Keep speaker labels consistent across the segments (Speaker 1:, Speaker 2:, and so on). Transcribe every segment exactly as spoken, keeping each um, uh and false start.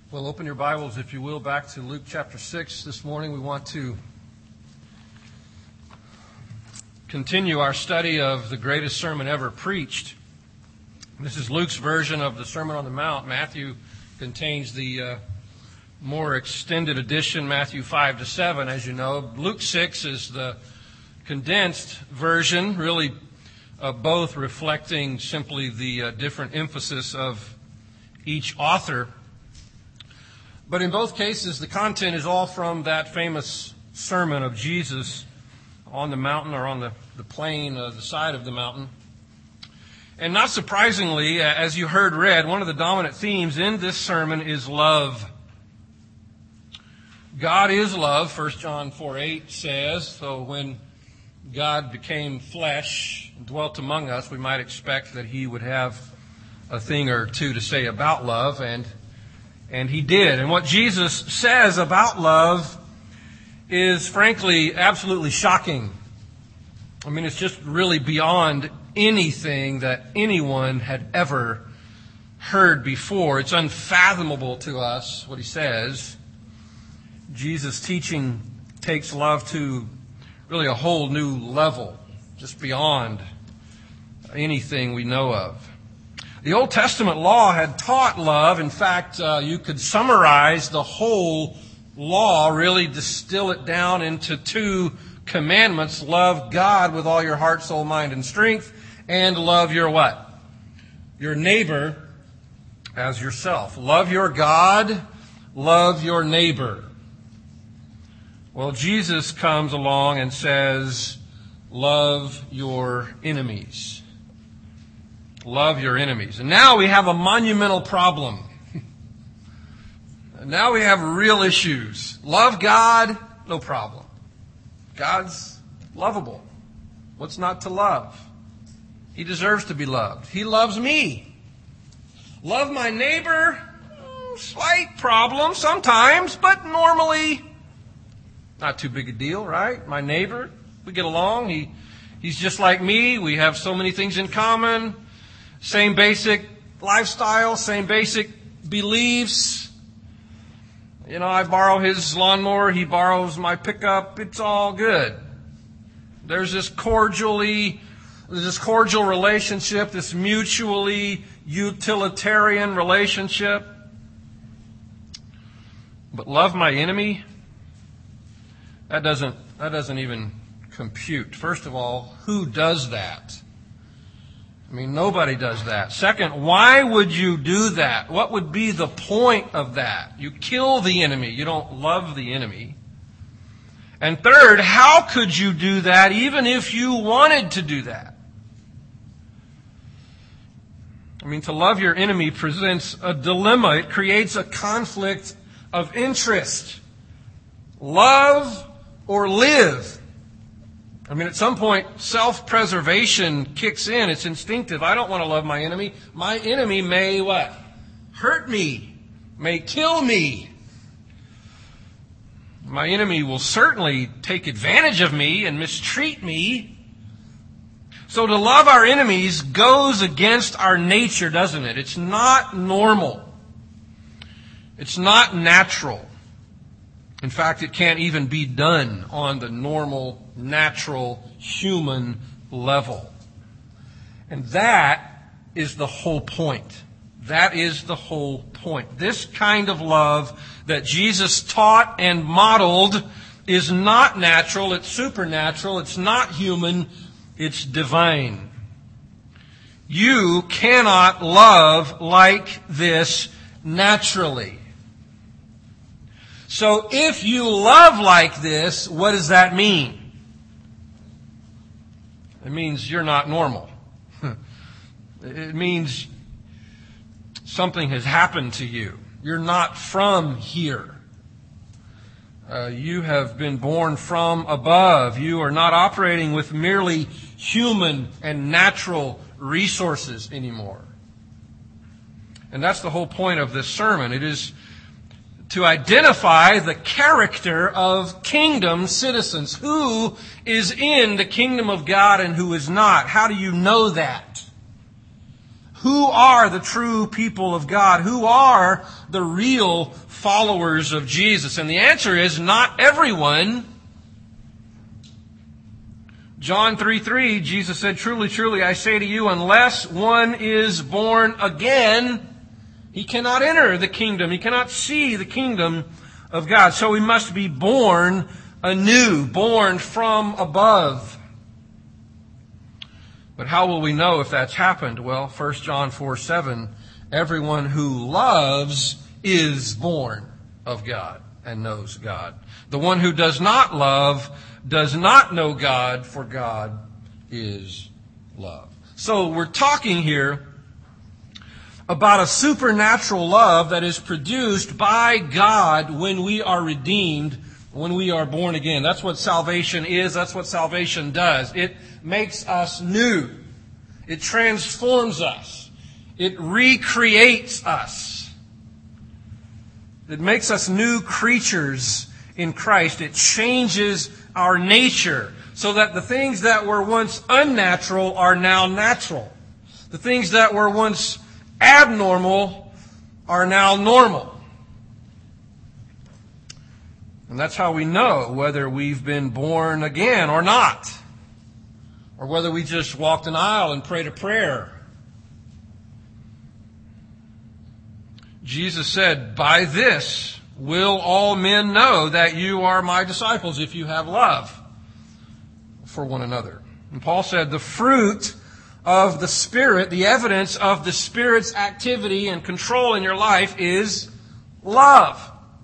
Speaker 1: Well, open your Bibles, if you will, back to Luke chapter six. This morning we want to continue our study of the greatest sermon ever preached. This is Luke's version of the Sermon on the Mount. Matthew contains the uh, more extended edition, Matthew five to seven, as you know. Luke six is the condensed version, really uh, both reflecting simply the uh, different emphasis of each author. But in both cases, the content is all from that famous sermon of Jesus on the mountain or on the, the plain, uh, the side of the mountain. And not surprisingly, as you heard read, one of the dominant themes in this sermon is love. God is love, First John four eight says. So when God became flesh and dwelt among us, we might expect that He would have a thing or two to say about love, and And He did. And what Jesus says about love is, frankly, absolutely shocking. I mean, it's just really beyond anything that anyone had ever heard before. It's unfathomable to us, what He says. Jesus' teaching takes love to really a whole new level, just beyond anything we know of. The Old Testament law had taught love. In fact, uh, you could summarize the whole law, really distill it down into two commandments. Love God with all your heart, soul, mind, and strength, and love your what? Your neighbor as yourself. Love your God, love your neighbor. Well, Jesus comes along and says, love your enemies. Love your enemies. And now we have a monumental problem. Now we have real issues. Love God, no problem. God's lovable. What's not to love? He deserves to be loved. He loves me. Love my neighbor, slight problem sometimes, but normally not too big a deal, right? My neighbor, we get along. He, he's just like me. We have so many things in common. Same basic lifestyle, same basic beliefs. You know, I borrow his lawnmower, he borrows my pickup. It's all good. There's this cordially, there's this cordial relationship, this mutually utilitarian relationship. But love my enemy? That doesn't, that doesn't even compute. First of all, who does that? I mean, nobody does that. Second, why would you do that? What would be the point of that? You kill the enemy. You don't love the enemy. And third, how could you do that even if you wanted to do that? I mean, to love your enemy presents a dilemma. It creates a conflict of interest. Love or live? I mean, at some point, self-preservation kicks in. It's instinctive. I don't want to love my enemy. My enemy may what? Hurt me. May kill me. My enemy will certainly take advantage of me and mistreat me. So to love our enemies goes against our nature, doesn't it? It's not normal. It's not natural. In fact, it can't even be done on the normal, natural, human level. And that is the whole point. That is the whole point. This kind of love that Jesus taught and modeled is not natural, it's supernatural, it's not human, it's divine. You cannot love like this naturally. So if you love like this, what does that mean? It means you're not normal. It means something has happened to you. You're not from here. Uh, you have been born from above. You are not operating with merely human and natural resources anymore. And that's the whole point of this sermon. It is to identify the character of kingdom citizens. Who is in the kingdom of God and who is not? How do you know that? Who are the true people of God? Who are the real followers of Jesus? And the answer is not everyone. John three three, Jesus said, "Truly, truly, I say to you, unless one is born again, he cannot enter the kingdom. He cannot see the kingdom of God." So we must be born anew, born from above. But how will we know if that's happened? Well, First John four seven, everyone who loves is born of God and knows God. The one who does not love does not know God, for God is love. So we're talking here about a supernatural love that is produced by God when we are redeemed, when we are born again. That's what salvation is. That's what salvation does. It makes us new. It transforms us. It recreates us. It makes us new creatures in Christ. It changes our nature so that the things that were once unnatural are now natural. The things that were once abnormal are now normal. And that's how we know whether we've been born again or not. Or whether we just walked an aisle and prayed a prayer. Jesus said, "By this will all men know that you are my disciples, if you have love for one another." And Paul said, the fruit of the Spirit, the evidence of the Spirit's activity and control in your life is love.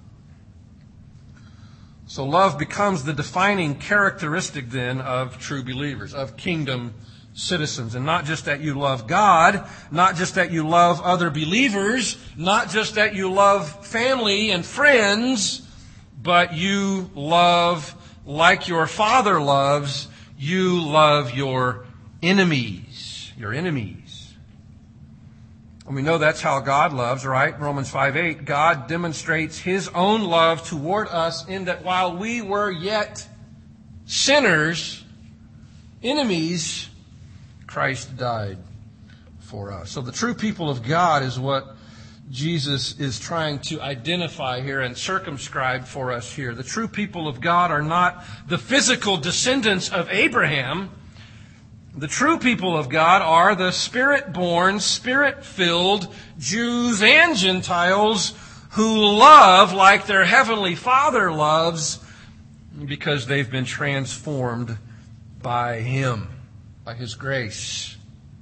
Speaker 1: So love becomes the defining characteristic then of true believers, of kingdom citizens. And not just that you love God, not just that you love other believers, not just that you love family and friends, but you love like your Father loves, you love your enemies, your enemies. And we know that's how God loves, right? Romans five eight, God demonstrates His own love toward us in that while we were yet sinners, enemies, Christ died for us. So the true people of God is what Jesus is trying to identify here and circumscribe for us here. The true people of God are not the physical descendants of Abraham. The true people of God are the Spirit-born, Spirit-filled Jews and Gentiles who love like their Heavenly Father loves because they've been transformed by Him, by His grace.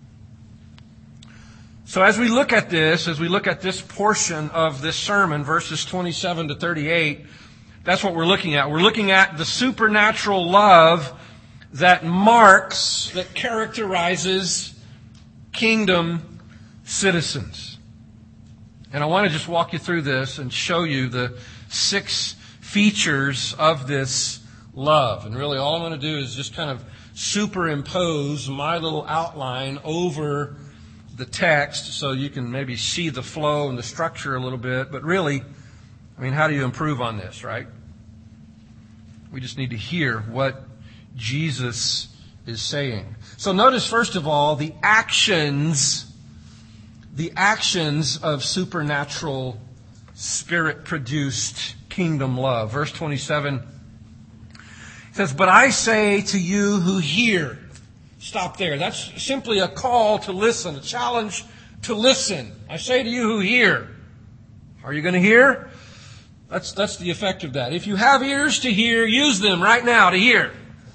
Speaker 1: So as we look at this, as we look at this portion of this sermon, verses twenty-seven to thirty-eight, that's what we're looking at. We're looking at the supernatural love that marks, that characterizes kingdom citizens. And I want to just walk you through this and show you the six features of this love. And really all I'm going to do is just kind of superimpose my little outline over the text so you can maybe see the flow and the structure a little bit. But really, I mean, how do you improve on this, right? We just need to hear what Jesus is saying. So notice, first of all, the actions, the actions of supernatural, Spirit-produced kingdom love. Verse twenty-seven says, "But I say to you who hear." Stop there. That's simply a call to listen, a challenge to listen. I say to you who hear. Are you going to hear? That's, that's the effect of that. If you have ears to hear, use them right now to hear.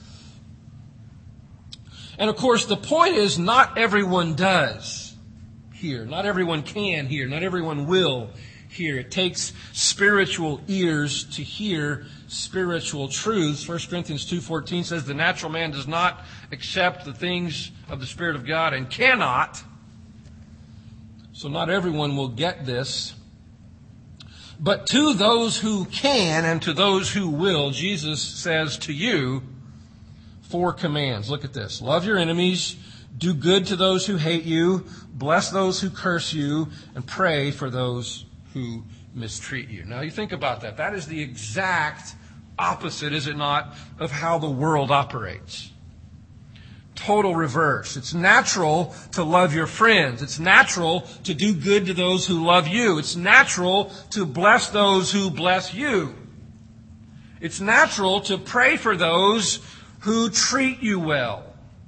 Speaker 1: And of course, the point is not everyone does hear. Not everyone can hear. Not everyone will hear. It takes spiritual ears to hear spiritual truths. First Corinthians two fourteen says the natural man does not accept the things of the Spirit of God and cannot. So not everyone will get this. But to those who can and to those who will, Jesus says to you, four commands. Look at this. Love your enemies, do good to those who hate you, bless those who curse you, and pray for those who mistreat you. Now you think about that. That is the exact opposite, is it not, of how the world operates. total reverse. It's natural to love your friends. It's natural to do good to those who love you. It's natural to bless those who bless you. It's natural to pray for those who treat you well.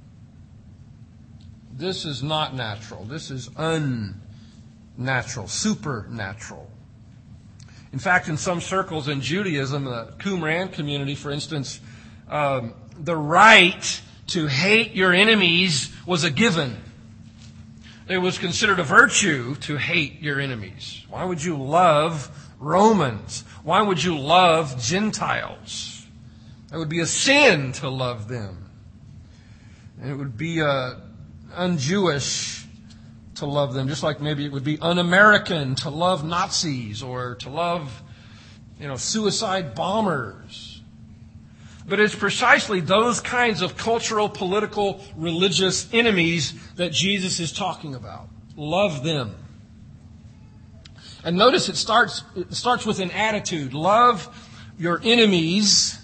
Speaker 1: This is not natural. This is unnatural, supernatural. In fact, in some circles in Judaism, the Qumran community, for instance, um, the right to hate your enemies was a given. It was considered a virtue to hate your enemies. Why would you love Romans? Why would you love Gentiles? It would be a sin to love them. It would be uh, un-Jewish to love them, just like maybe it would be un-American to love Nazis or to love, you know, suicide bombers. But it's precisely those kinds of cultural, political, religious enemies that Jesus is talking about. Love them. And notice it starts, it starts with an attitude. Love your enemies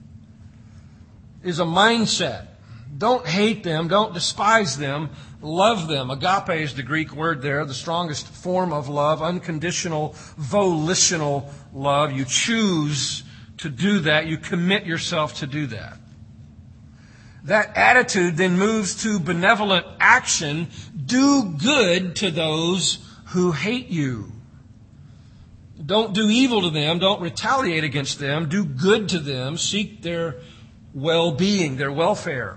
Speaker 1: is a mindset. Don't hate them. Don't despise them. Love them. Agape is the Greek word there, the strongest form of love, unconditional, volitional love. You choose to do that. You commit yourself to do that. That attitude then moves to benevolent action. Do good to those who hate you. Don't do evil to them. Don't retaliate against them. Do good to them. Seek their well-being, their welfare.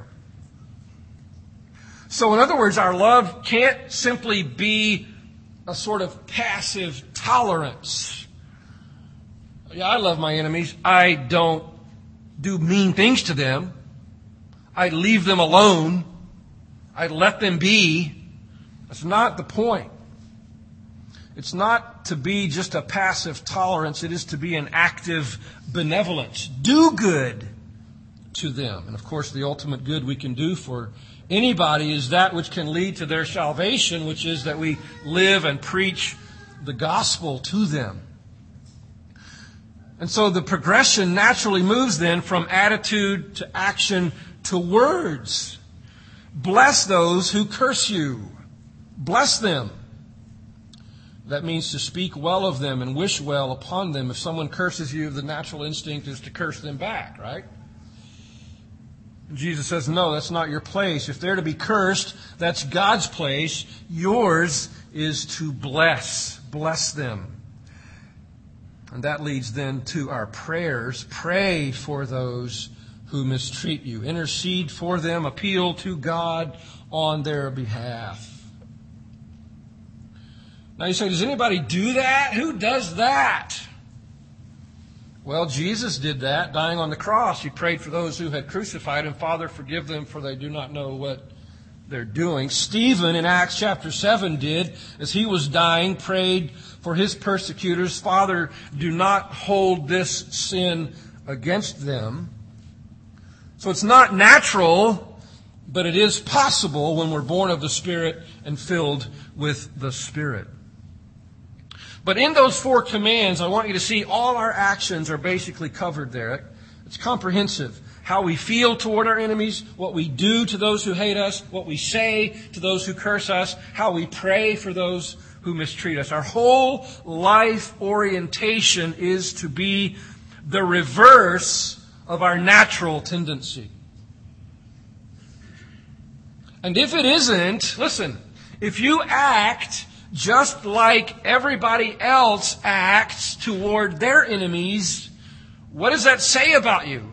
Speaker 1: So in other words, our love can't simply be a sort of passive tolerance. Yeah, I love my enemies. I don't do mean things to them. I leave them alone. I let them be. That's not the point. It's not to be just a passive tolerance. It is to be an active benevolence. Do good to them. And of course, the ultimate good we can do for anybody is that which can lead to their salvation, which is that we live and preach the gospel to them. And so the progression naturally moves then from attitude to action to words. Bless those who curse you. Bless them. That means to speak well of them and wish well upon them. If someone curses you, the natural instinct is to curse them back, right? Jesus says, no, that's not your place. If they're to be cursed, that's God's place. Yours is to bless. Bless them. And that leads then to our prayers. Pray for those who mistreat you. Intercede for them. Appeal to God on their behalf. Now you say, does anybody do that? Who does that? Well, Jesus did that, dying on the cross. He prayed for those who had crucified him. Father, forgive them, for they do not know what they're doing. Stephen in Acts chapter seven did, as he was dying, prayed for his persecutors. Father, do not hold this sin against them. So it's not natural, but it is possible when we're born of the Spirit and filled with the Spirit. But in those four commands, I want you to see all our actions are basically covered there. It's comprehensive. How we feel toward our enemies, what we do to those who hate us, what we say to those who curse us, how we pray for those who mistreat us. Our whole life orientation is to be the reverse of our natural tendency. And if it isn't, listen, if you act just like everybody else acts toward their enemies, what does that say about you?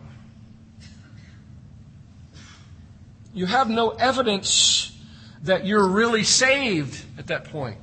Speaker 1: You have no evidence that you're really saved at that point.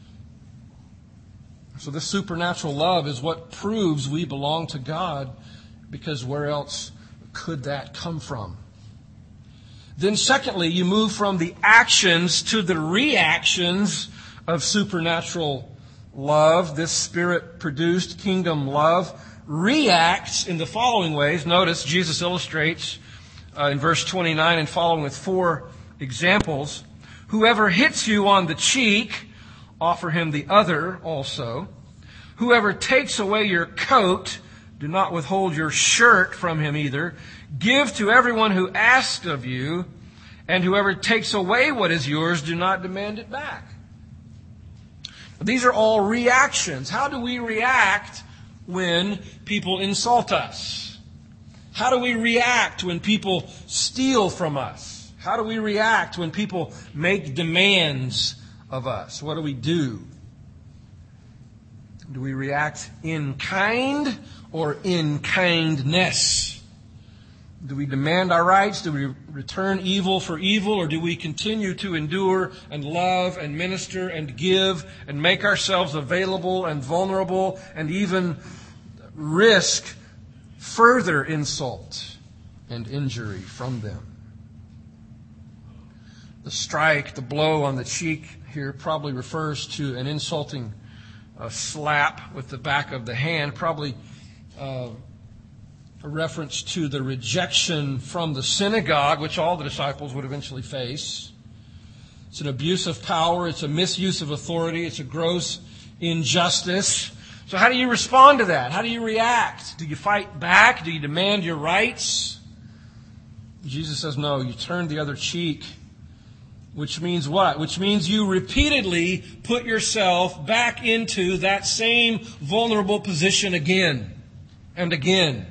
Speaker 1: So this supernatural love is what proves we belong to God, because where else could that come from? Then secondly, you move from the actions to the reactions of supernatural love. This Spirit-produced kingdom love reacts in the following ways. Notice Jesus illustrates uh, in verse twenty-nine and following with four examples. Whoever hits you on the cheek, offer him the other also. Whoever takes away your coat, do not withhold your shirt from him either. Give to everyone who asks of you, And whoever takes away what is yours, do not demand it back. These are all reactions. How do we react when people insult us? How do we react when people steal from us? How do we react when people make demands of us? What do we do? Do we react in kind or in kindness? Do we demand our rights? Do we return evil for evil? Or do we continue to endure and love and minister and give and make ourselves available and vulnerable and even risk further insult and injury from them? The strike, the blow on the cheek here probably refers to an insulting uh, slap with the back of the hand, probably uh, a reference to the rejection from the synagogue, which all the disciples would eventually face. It's an abuse of power. It's a misuse of authority. It's a gross injustice. So how do you respond to that? How do you react? Do you fight back? Do you demand your rights? Jesus says, no, you turn the other cheek. Which means what? Which means you repeatedly put yourself back into that same vulnerable position again and again.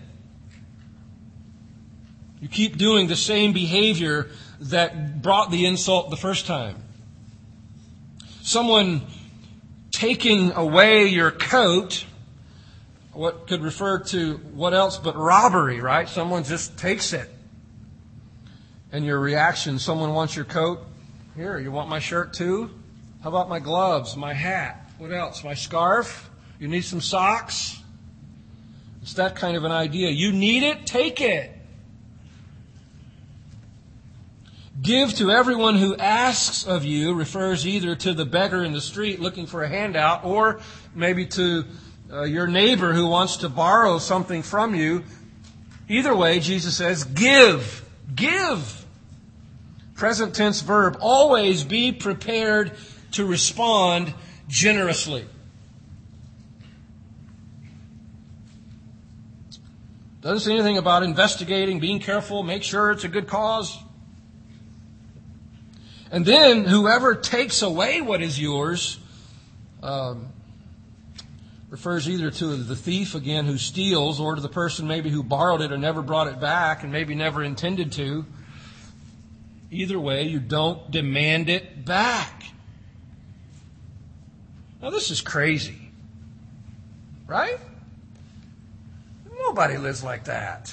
Speaker 1: You keep doing the same behavior that brought the insult the first time. Someone taking away your coat, what could refer to what else but robbery, right? Someone just takes it. And your reaction, someone wants your coat. Here, you want my shirt too? How about my gloves, my hat? What else? My scarf? You need some socks? It's that kind of an idea. You need it? Take it. Give to everyone who asks of you refers either to the beggar in the street looking for a handout or maybe to uh, your neighbor who wants to borrow something from you. Either way, Jesus says, give. Give. Present tense verb. Always be prepared to respond generously. Doesn't say anything about investigating, being careful, make sure it's a good cause. And then whoever takes away what is yours um, refers either to the thief, again, who steals, or to the person maybe who borrowed it or never brought it back and maybe never intended to. Either way, you don't demand it back. Now, this is crazy. Right? Nobody lives like that.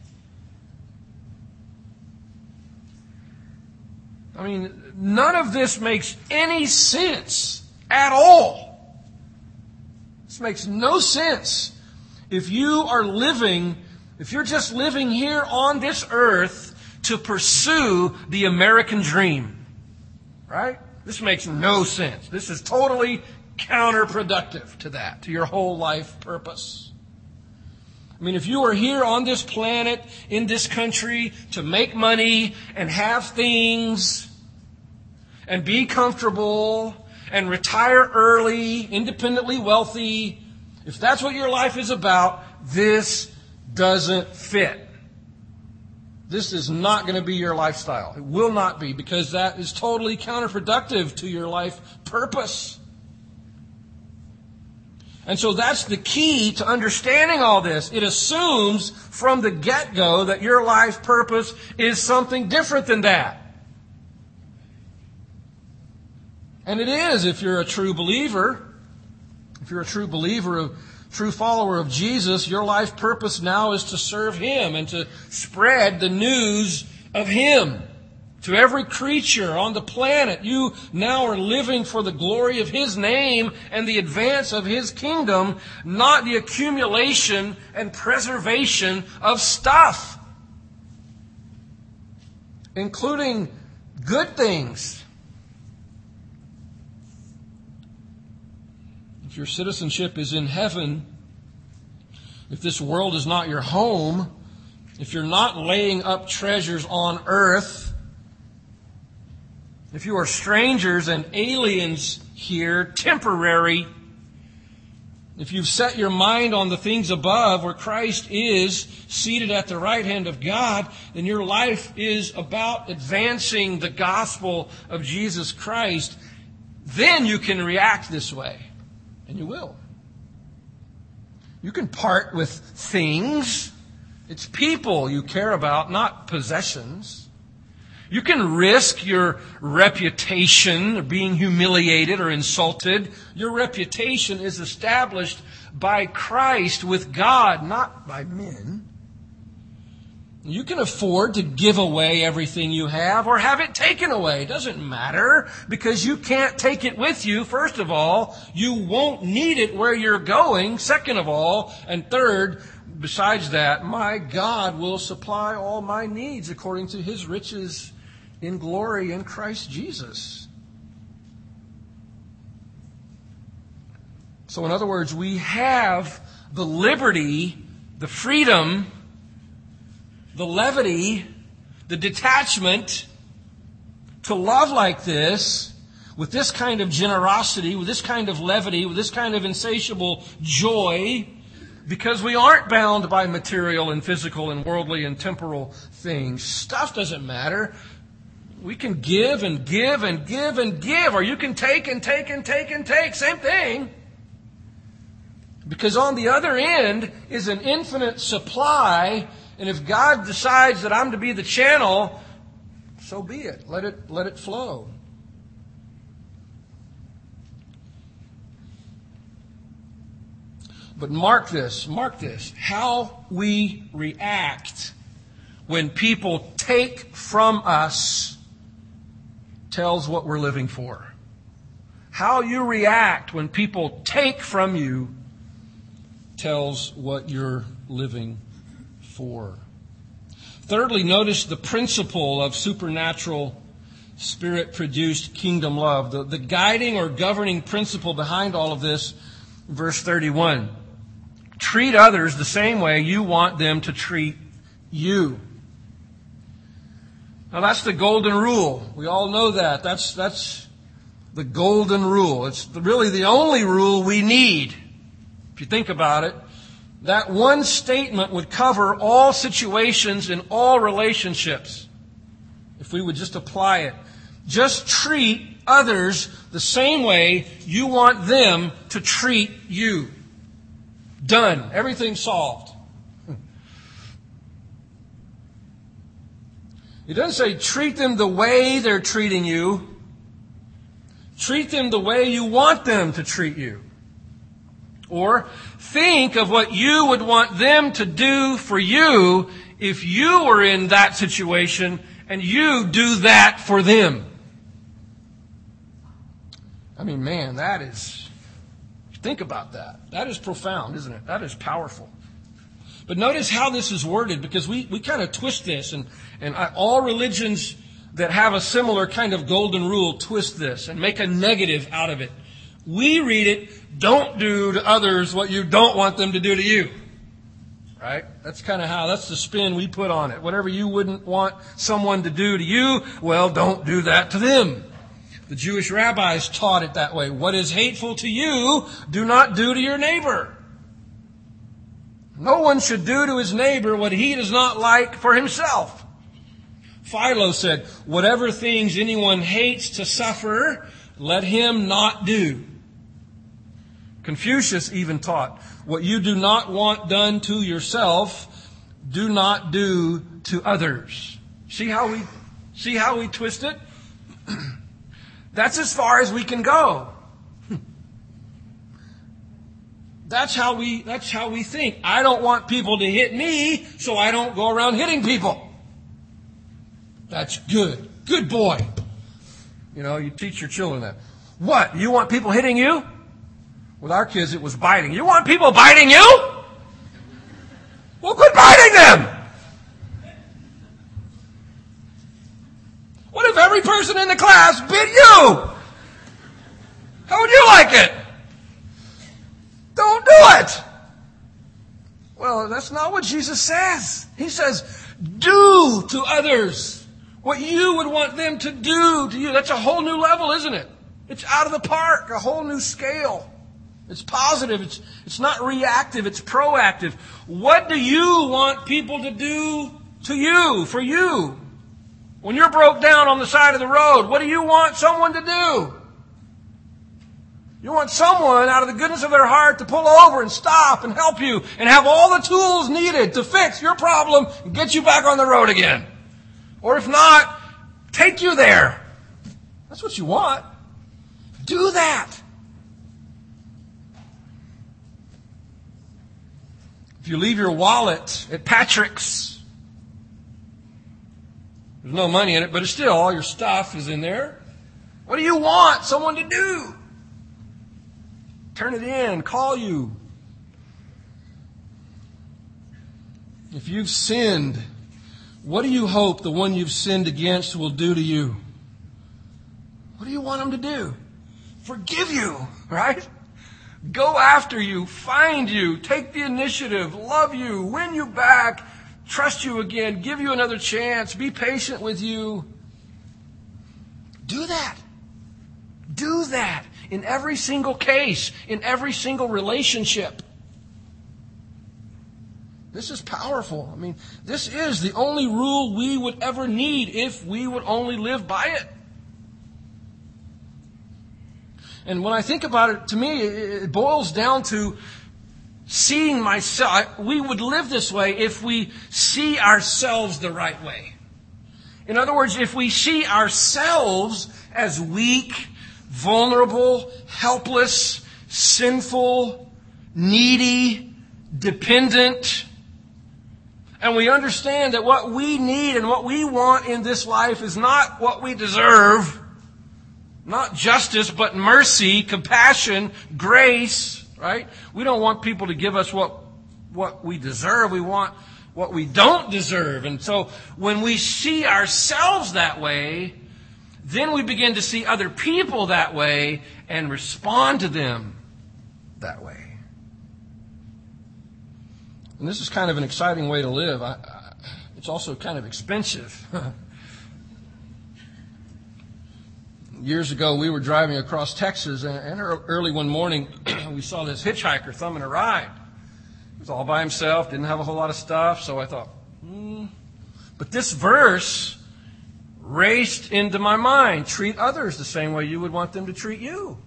Speaker 1: I mean, none of this makes any sense at all. This makes no sense. If you are living, if you're just living here on this earth to pursue the American dream, right? This makes no sense. This is totally counterproductive to that, to your whole life purpose. I mean, if you are here on this planet, in this country, to make money and have things and be comfortable and retire early, independently wealthy, if that's what your life is about, this doesn't fit. This is not going to be your lifestyle. It will not be, because that is totally counterproductive to your life purpose. And so that's the key to understanding all this. It assumes from the get-go that your life purpose is something different than that. And it is if you're a true believer. If you're a true believer, a true follower of Jesus, your life purpose now is to serve Him and to spread the news of Him to every creature on the planet. You now are living for the glory of His name and the advance of His kingdom, not the accumulation and preservation of stuff, including good things. If your citizenship is in heaven, if this world is not your home, if you're not laying up treasures on earth, if you are strangers and aliens here, temporary, If you've set your mind on the things above where Christ is seated at the right hand of God, then your life is about advancing the gospel of Jesus Christ. Then you can react this way. And you will. You can part with things. It's people you care about, not possessions. You can risk your reputation or being humiliated or insulted. Your reputation is established by Christ with God, not by men. You can afford to give away everything you have or have it taken away. It doesn't matter because you can't take it with you. First of all, you won't need it where you're going. Second of all, and third, besides that, my God will supply all my needs according to His riches in glory in Christ Jesus. So in other words, we have the liberty, the freedom, the levity, the detachment to love like this, with this kind of generosity, with this kind of levity, with this kind of insatiable joy, because we aren't bound by material and physical and worldly and temporal things. Stuff doesn't matter. We can give and give and give and give, or you can take and take and take and take. Same thing. Because on the other end is an infinite supply, and if God decides that I'm to be the channel, so be it. Let it, let it flow. But mark this, mark this. How we react when people take from us tells what we're living for. How you react when people take from you tells what you're living for. Thirdly, notice the principle of supernatural Spirit-produced kingdom love. The, the guiding or governing principle behind all of this, verse thirty-one. Treat others the same way you want them to treat you. Now that's the golden rule. We all know that. That's, that's the golden rule. It's really the only rule we need. If you think about it, that one statement would cover all situations in all relationships. If we would just apply it. Just treat others the same way you want them to treat you. Done. Everything solved. It doesn't say treat them the way they're treating you. Treat them the way you want them to treat you. Or think of what you would want them to do for you if you were in that situation and you do that for them. I mean, man, that is, think about that. That is profound, isn't it? That is powerful. But notice how this is worded, because we, we kind of twist this, and, and I, all religions that have a similar kind of golden rule twist this and make a negative out of it. We read it, don't do to others what you don't want them to do to you. Right? That's kind of how, that's the spin we put on it. Whatever you wouldn't want someone to do to you, well, don't do that to them. The Jewish rabbis taught it that way. What is hateful to you, do not do to your neighbor. No one should do to his neighbor what he does not like for himself. Philo said, whatever things anyone hates to suffer, let him not do. Confucius even taught, what you do not want done to yourself, do not do to others. See how we, see how we twist it? That's as far as we can go. That's how we, that's how we think. I don't want people to hit me, so I don't go around hitting people. That's good. Good boy. You know, you teach your children that. What? You want people hitting you? With our kids, it was biting. You want people biting you? Well, quit biting them. What if every person in the class bit you? How would you like it? Don't do it. Well, that's not what Jesus says. He says, do to others what you would want them to do to you. That's a whole new level, isn't it? It's out of the park, a whole new scale. It's positive. It's, it's not reactive. It's proactive. What do you want people to do to you, for you? When you're broke down on the side of the road, what do you want someone to do? You want someone out of the goodness of their heart to pull over and stop and help you and have all the tools needed to fix your problem and get you back on the road again. Or if not, take you there. That's what you want. Do that. If you leave your wallet at Patrick's, there's no money in it, but it's still all your stuff is in there. What do you want someone to do? Turn it in, call you. If you've sinned, what do you hope the one you've sinned against will do to you? What do you want them to do? Forgive you, right? Go after you, find you, take the initiative, love you, win you back, trust you again, give you another chance, be patient with you. Do that. Do that in every single case, in every single relationship. This is powerful. I mean, this is the only rule we would ever need if we would only live by it. And when I think about it, to me, it boils down to seeing myself. We would live this way if we see ourselves the right way. In other words, if we see ourselves as weak, vulnerable, helpless, sinful, needy, dependent, and we understand that what we need and what we want in this life is not what we deserve, not justice, but mercy, compassion, grace, right? We don't want people to give us what, what we deserve. We want what we don't deserve. And so when we see ourselves that way, then we begin to see other people that way and respond to them that way. And this is kind of an exciting way to live. I, I, it's also kind of expensive. Years ago, we were driving across Texas, and, and early one morning, we saw this hitchhiker thumbing a ride. He was all by himself, didn't have a whole lot of stuff, so I thought, hmm. But this verse raced into my mind. Treat others the same way you would want them to treat you.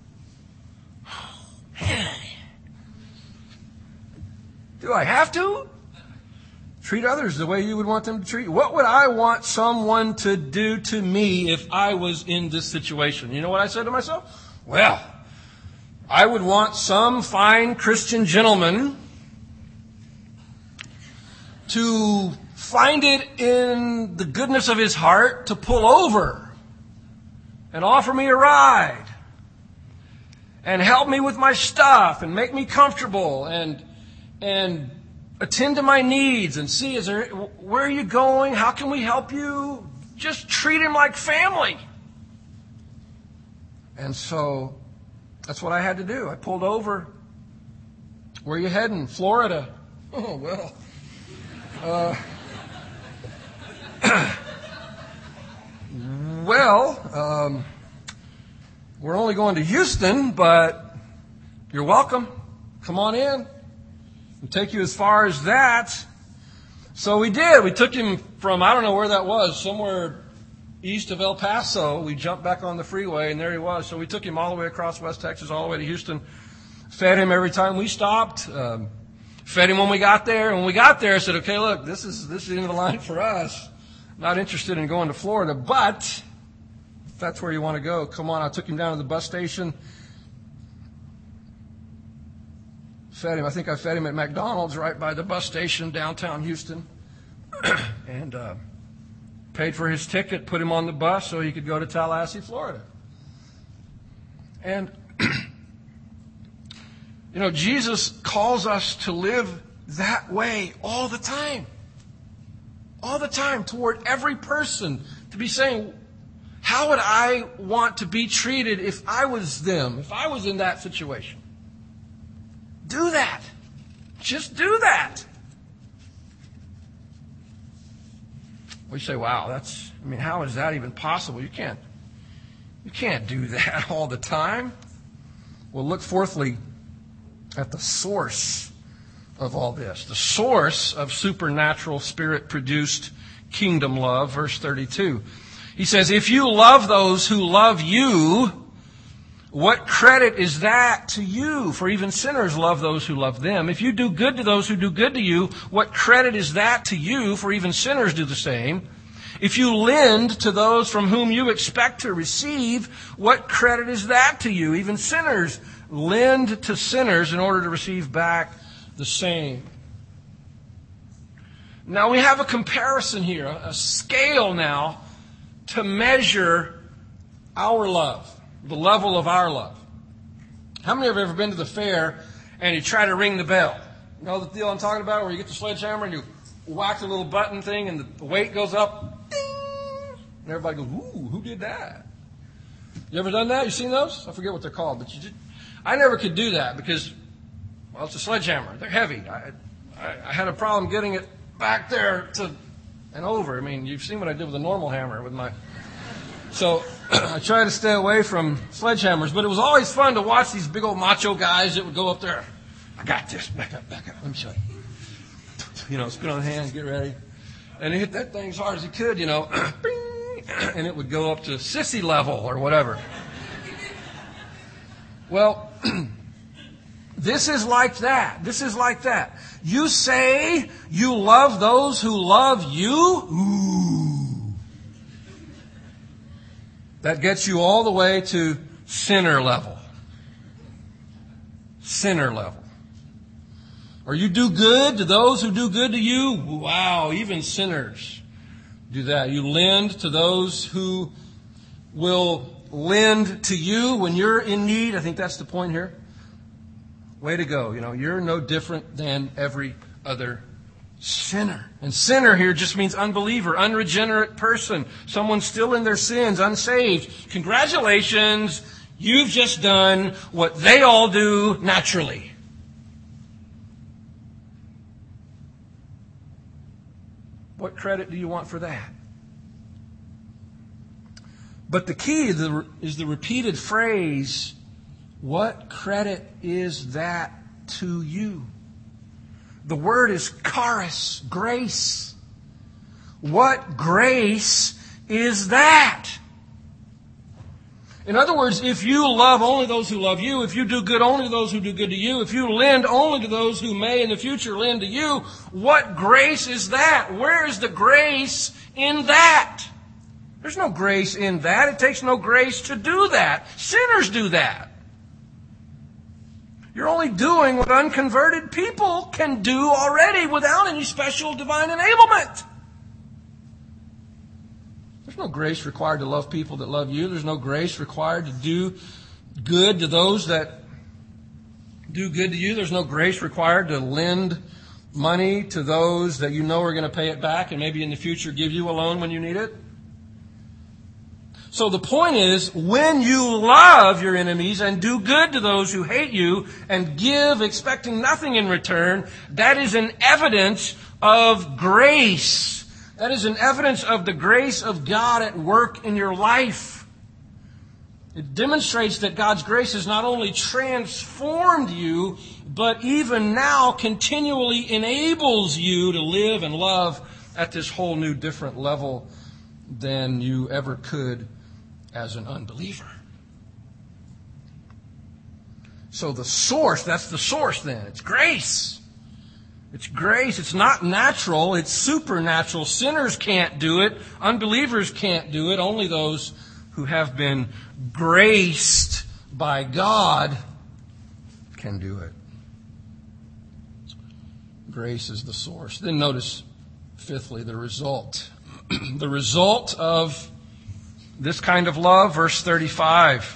Speaker 1: Do I have to? Treat others the way you would want them to treat you. What would I want someone to do to me if I was in this situation? You know what I said to myself? Well, I would want some fine Christian gentleman to find it in the goodness of his heart to pull over and offer me a ride and help me with my stuff and make me comfortable and and attend to my needs and see, is there, where are you going? How can we help you? Just treat him like family. And so that's what I had to do. I pulled over. Where are you heading? Florida. Oh, well. Uh, well, um, we're only going to Houston, but you're welcome. Come on in. We'll take you as far as that. So we did. We took him from, I don't know where that was, somewhere east of El Paso. We jumped back on the freeway, and there he was. So we took him all the way across West Texas, all the way to Houston. Fed him every time we stopped. Um, fed him when we got there. And when we got there, I said, okay, look, this is this is the end of the line for us. Not interested in going to Florida, but if that's where you want to go, come on. I took him down to the bus station. Fed him. I think I fed him at McDonald's right by the bus station downtown Houston. and uh, paid for his ticket, put him on the bus so he could go to Tallahassee, Florida. And, you know, Jesus calls us to live that way all the time. All the time, toward every person. To be saying, how would I want to be treated if I was them, if I was in that situation? Do that. Just do that. We say, wow, that's, I mean, how is that even possible? You can't, you can't do that all the time. Well, look fourthly at the source of all this, the source of supernatural Spirit-produced kingdom love. Verse thirty-two. He says, if you love those who love you, what credit is that to you? For even sinners love those who love them. If you do good to those who do good to you, what credit is that to you? For even sinners do the same. If you lend to those from whom you expect to receive, what credit is that to you? Even sinners lend to sinners in order to receive back the same. Now we have a comparison here, a scale now to measure our love, the level of our love. How many have ever been to the fair and you try to ring the bell? You know the deal I'm talking about, where you get the sledgehammer and you whack the little button thing and the weight goes up, ding, and everybody goes, ooh, who did that? You ever done that? You seen those? I forget what they're called, but you did. I never could do that because, well, it's a sledgehammer. They're heavy. I, I, I had a problem getting it back there to and over. I mean, you've seen what I did with a normal hammer with my... So I try to stay away from sledgehammers, but it was always fun to watch these big old macho guys that would go up there. I got this. Back up, back up. Let me show you. You know, spit on the hand, get ready. And he hit that thing as hard as he could, you know. And it would go up to sissy level or whatever. Well, this is like that. This is like that. You say you love those who love you? Ooh. That gets you all the way to sinner level. Sinner level. Or you do good to those who do good to you? Wow, even sinners do that. You lend to those who will lend to you when you're in need. I think that's the point here. Way to go. You know, you're no different than every other sinner. And sinner here just means unbeliever, unregenerate person, someone still in their sins, unsaved. Congratulations, you've just done what they all do naturally. What credit do you want for that? But the key is the, is the repeated phrase, what credit is that to you? The word is charis, grace. What grace is that? In other words, if you love only those who love you, if you do good only to those who do good to you, if you lend only to those who may in the future lend to you, what grace is that? Where is the grace in that? There's no grace in that. It takes no grace to do that. Sinners do that. You're only doing what unconverted people can do already without any special divine enablement. There's no grace required to love people that love you. There's no grace required to do good to those that do good to you. There's no grace required to lend money to those that you know are going to pay it back and maybe in the future give you a loan when you need it. So the point is, when you love your enemies and do good to those who hate you and give expecting nothing in return, that is an evidence of grace. That is an evidence of the grace of God at work in your life. It demonstrates that God's grace has not only transformed you, but even now continually enables you to live and love at this whole new different level than you ever could as an unbeliever. So the source, that's the source then. It's grace. It's grace. It's not natural. It's supernatural. Sinners can't do it. Unbelievers can't do it. Only those who have been graced by God can do it. Grace is the source. Then notice, fifthly, the result. The result of this kind of love, verse thirty-five.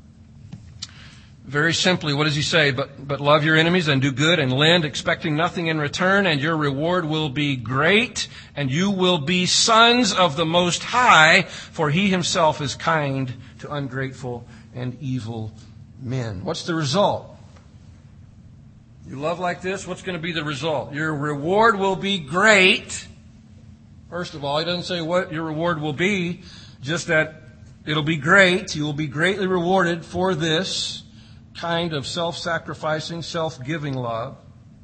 Speaker 1: Very simply, what does he say? But, but love your enemies and do good and lend, expecting nothing in return, and your reward will be great, and you will be sons of the Most High, for he himself is kind to ungrateful and evil men. What's the result? You love like this, what's going to be the result? Your reward will be great. First of all, he doesn't say what your reward will be, just that it'll be great. You will be greatly rewarded for this. kind of self-sacrificing, self-giving love.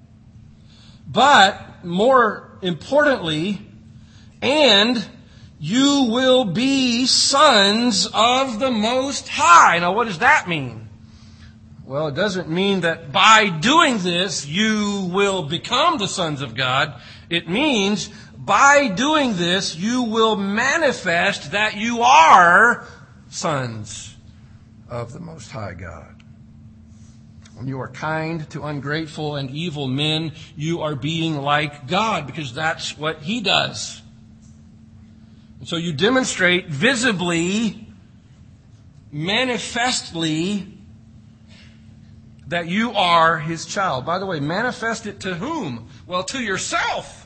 Speaker 1: But more importantly, and you will be sons of the Most High. Now, what does that mean? Well, it doesn't mean that by doing this, you will become the sons of God. It means by doing this, you will manifest that you are sons of the Most High God. When you are kind to ungrateful and evil men, you are being like God, because that's what He does. And so you demonstrate visibly, manifestly, that you are His child. By the way, manifest it to whom? Well, to yourself,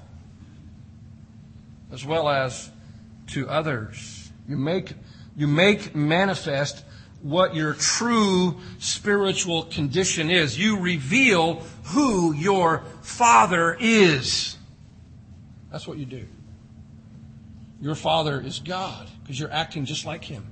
Speaker 1: as well as to others. You make, you make manifest what your true spiritual condition is. You reveal who your Father is. That's what you do. Your Father is God, because you're acting just like Him.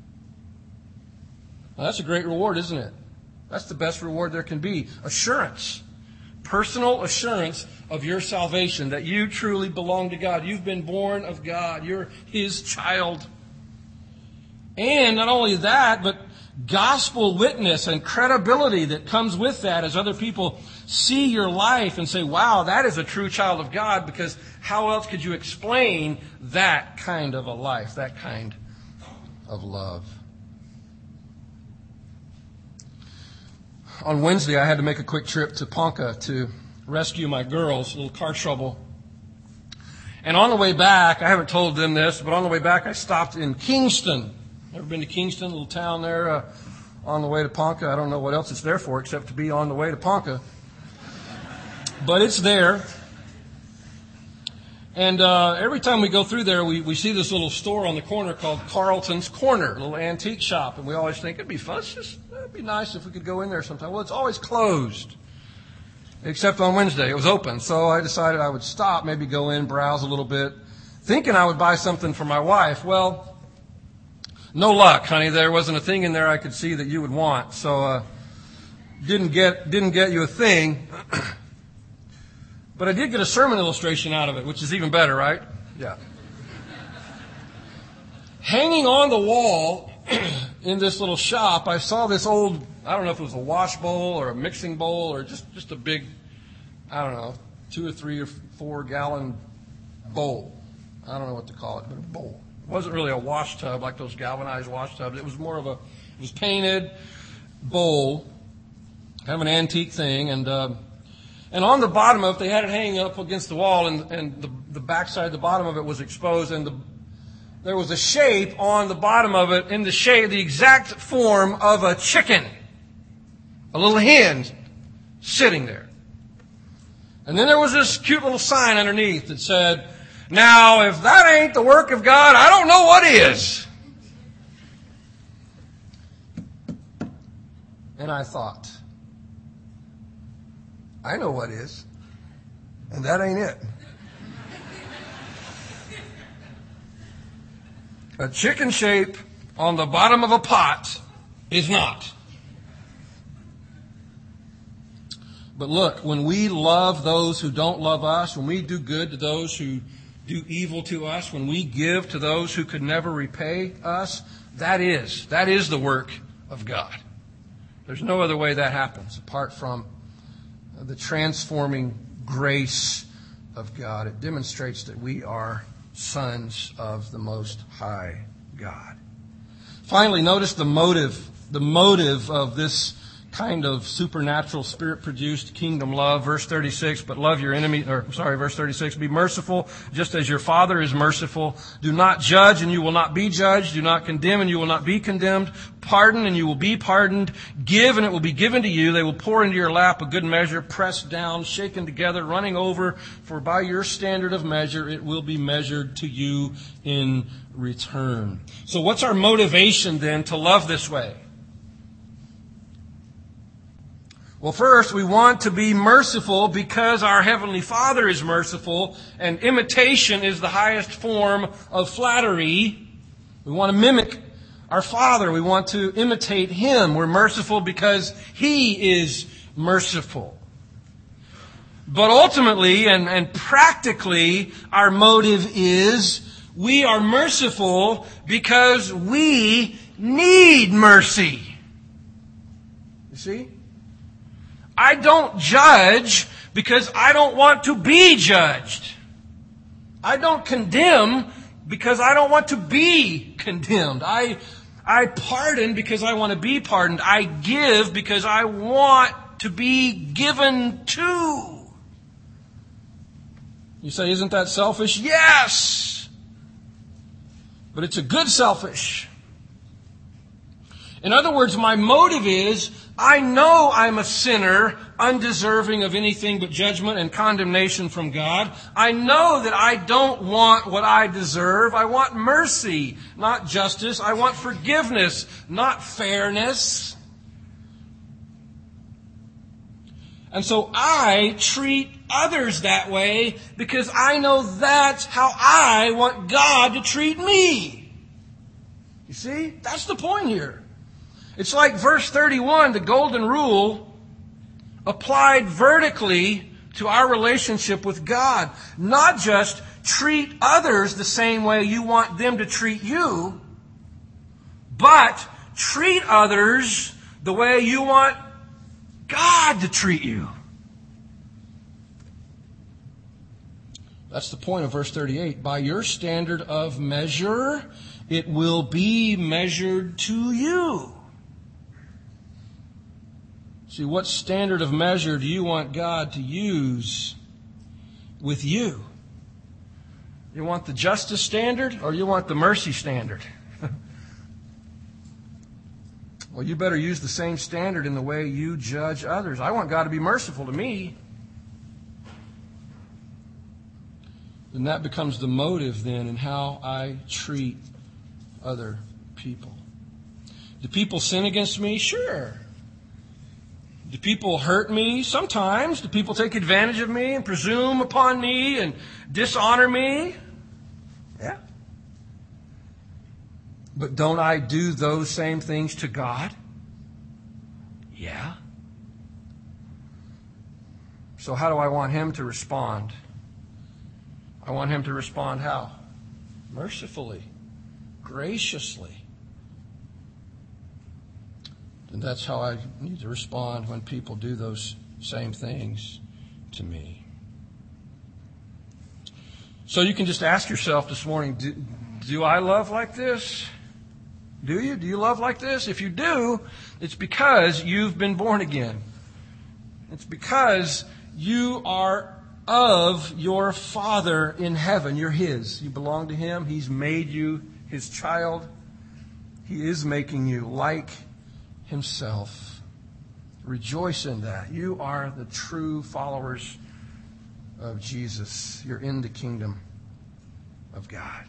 Speaker 1: Now, that's a great reward, isn't it? That's the best reward there can be. Assurance. Personal assurance of your salvation, that you truly belong to God. You've been born of God. You're His child. And not only that, but gospel witness and credibility that comes with that as other people see your life and say, wow, that is a true child of God, because how else could you explain that kind of a life, that kind of love? On Wednesday, I had to make a quick trip to Ponca to rescue my girls, a little car trouble. And on the way back, I haven't told them this, but on the way back, I stopped in Kingston. Ever been to Kingston, a little town there uh, on the way to Ponca? I don't know what else it's there for except to be on the way to Ponca. But it's there. And uh, every time we go through there, we, we see this little store on the corner called Carlton's Corner, a little antique shop. And we always think, it'd be fun. It's just, it'd be nice if we could go in there sometime. Well, it's always closed, except on Wednesday. It was open. So I decided I would stop, maybe go in, browse a little bit, thinking I would buy something for my wife. Well, no luck, honey. There wasn't a thing in there I could see that you would want. So uh, didn't get didn't get you a thing. But I did get a sermon illustration out of it, which is even better, right? Yeah. Hanging on the wall in this little shop, I saw this old, I don't know if it was a wash bowl or a mixing bowl or just, just a big, I don't know, two or three or four gallon bowl. I don't know what to call it, but a bowl. It wasn't really a wash tub like those galvanized wash tubs. It was more of a, it was painted bowl, kind of an antique thing, and uh, and on the bottom of it, they had it hanging up against the wall, and, and the, the backside, the bottom of it was exposed, and the, there was a shape on the bottom of it, in the shape, the exact form of a chicken, a little hen sitting there. And then there was this cute little sign underneath that said, "Now, if that ain't the work of God, I don't know what is." And I thought, I know what is, and that ain't it. A chicken shape on the bottom of a pot is not. But look, when we love those who don't love us, when we do good to those who do evil to us, when we give to those who could never repay us, that is, that is the work of God. There's no other way that happens apart from the transforming grace of God. It demonstrates that we are sons of the Most High God. Finally, notice the motive, the motive of this kind of supernatural, spirit-produced kingdom love. Verse thirty-six, but love your enemy, or sorry, verse thirty-six, be merciful, just as your Father is merciful. Do not judge, and you will not be judged. Do not condemn, and you will not be condemned. Pardon, and you will be pardoned. Give, and it will be given to you. They will pour into your lap a good measure, pressed down, shaken together, running over. For by your standard of measure, it will be measured to you in return. So what's our motivation then to love this way? Well, first, we want to be merciful because our Heavenly Father is merciful, and imitation is the highest form of flattery. We want to mimic our Father. We want to imitate Him. We're merciful because He is merciful. But ultimately and, and practically, our motive is we are merciful because we need mercy. You see? I don't judge because I don't want to be judged. I don't condemn because I don't want to be condemned. I, I pardon because I want to be pardoned. I give because I want to be given to. You say, isn't that selfish? Yes! But it's a good selfish. In other words, my motive is, I know I'm a sinner, undeserving of anything but judgment and condemnation from God. I know that I don't want what I deserve. I want mercy, not justice. I want forgiveness, not fairness. And so I treat others that way because I know that's how I want God to treat me. You see? That's the point here. It's like verse thirty-one, the golden rule, applied vertically to our relationship with God. Not just treat others the same way you want them to treat you, but treat others the way you want God to treat you. That's the point of verse thirty-eight. By your standard of measure, it will be measured to you. See, what standard of measure do you want God to use with you? You want the justice standard or you want the mercy standard? Well, you better use the same standard in the way you judge others. I want God to be merciful to me. And that becomes the motive then in how I treat other people. Do people sin against me? Sure. Do people hurt me? Sometimes. Do people take advantage of me and presume upon me and dishonor me? Yeah. But don't I do those same things to God? Yeah. So how do I want Him to respond? I want Him to respond how? Mercifully, graciously. And that's how I need to respond when people do those same things to me. So you can just ask yourself this morning, do, do I love like this? Do you? Do you love like this? If you do, it's because you've been born again. It's because you are of your Father in heaven. You're His. You belong to Him. He's made you His child. He is making you like Himself. Rejoice in that. You are the true followers of Jesus. You're in the kingdom of God.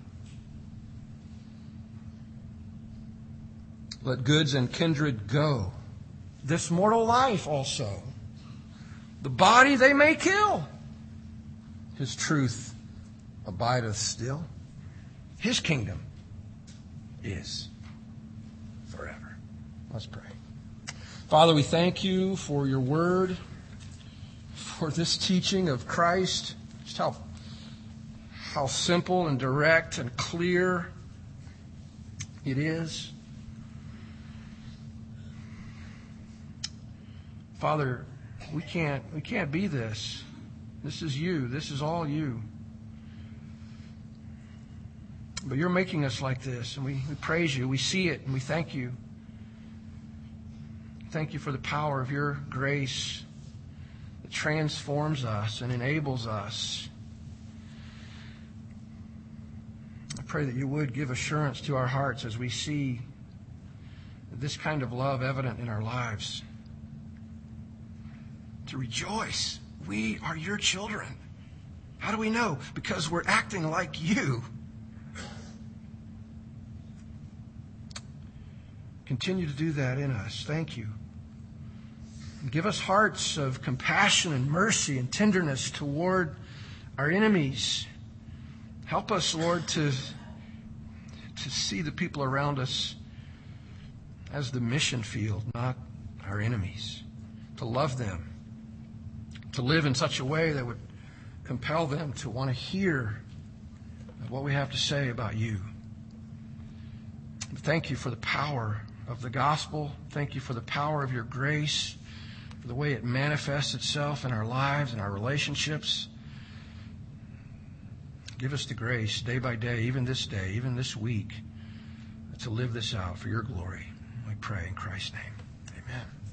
Speaker 1: Let goods and kindred go. This mortal life also. The body they may kill. His truth abideth still. His kingdom is forever. Let's pray. Father, we thank You for Your word, for this teaching of Christ, just how, how simple and direct and clear it is. Father, we can't we can't be this. This is You. This is all You. But You're making us like this, and we, we praise You. We see it, and we thank You. Thank You for the power of Your grace that transforms us and enables us. I pray that You would give assurance to our hearts as we see this kind of love evident in our lives. To rejoice. We are Your children. How do we know? Because we're acting like You. Continue to do that in us. Thank You. And give us hearts of compassion and mercy and tenderness toward our enemies. Help us, Lord, to, to see the people around us as the mission field, not our enemies, to love them, to live in such a way that would compel them to want to hear what we have to say about you. Thank you for the power of the gospel. Thank you for the power of your grace, for the way it manifests itself in our lives and our relationships. Give us the grace day by day, even this day, even this week, to live this out for your glory. We pray in Christ's name. Amen.